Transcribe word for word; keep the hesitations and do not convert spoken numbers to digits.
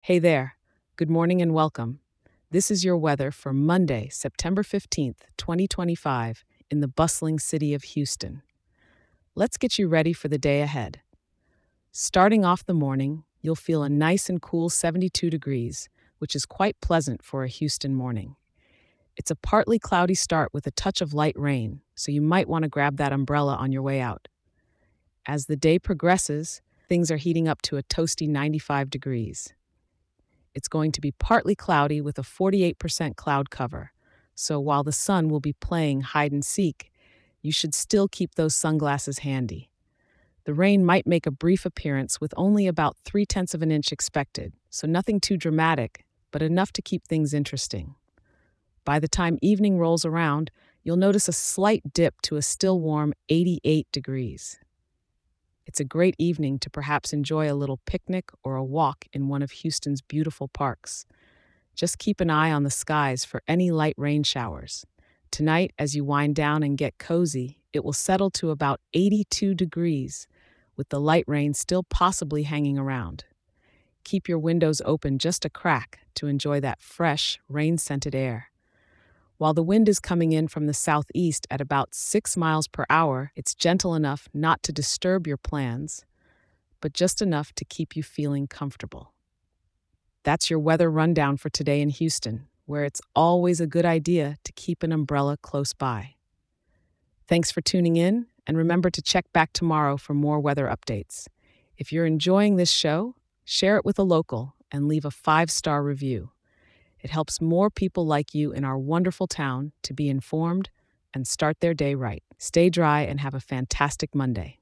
Hey there. Good morning and welcome. This is your weather for Monday, September fifteenth, twenty twenty-five, in the bustling city of Houston. Let's get you ready for the day ahead. Starting off the morning, you'll feel a nice and cool seventy-two degrees, which is quite pleasant for a Houston morning. It's a partly cloudy start with a touch of light rain, so you might want to grab that umbrella on your way out. As the day progresses, things are heating up to a toasty ninety-five degrees. It's going to be partly cloudy with a forty-eight percent cloud cover. So while the sun will be playing hide and seek, you should still keep those sunglasses handy. The rain might make a brief appearance with only about three tenths of an inch expected, so nothing too dramatic, but enough to keep things interesting. By the time evening rolls around, you'll notice a slight dip to a still warm eighty-eight degrees. It's a great evening to perhaps enjoy a little picnic or a walk in one of Houston's beautiful parks. Just keep an eye on the skies for any light rain showers. Tonight, as you wind down and get cozy, it will settle to about eighty-two degrees, with the light rain still possibly hanging around. Keep your windows open just a crack to enjoy that fresh, rain-scented air. While the wind is coming in from the southeast at about six miles per hour, it's gentle enough not to disturb your plans, but just enough to keep you feeling comfortable. That's your weather rundown for today in Houston, where it's always a good idea to keep an umbrella close by. Thanks for tuning in, and remember to check back tomorrow for more weather updates. If you're enjoying this show, share it with a local and leave a five-star review. It helps more people like you in our wonderful town to be informed and start their day right. Stay dry and have a fantastic Monday.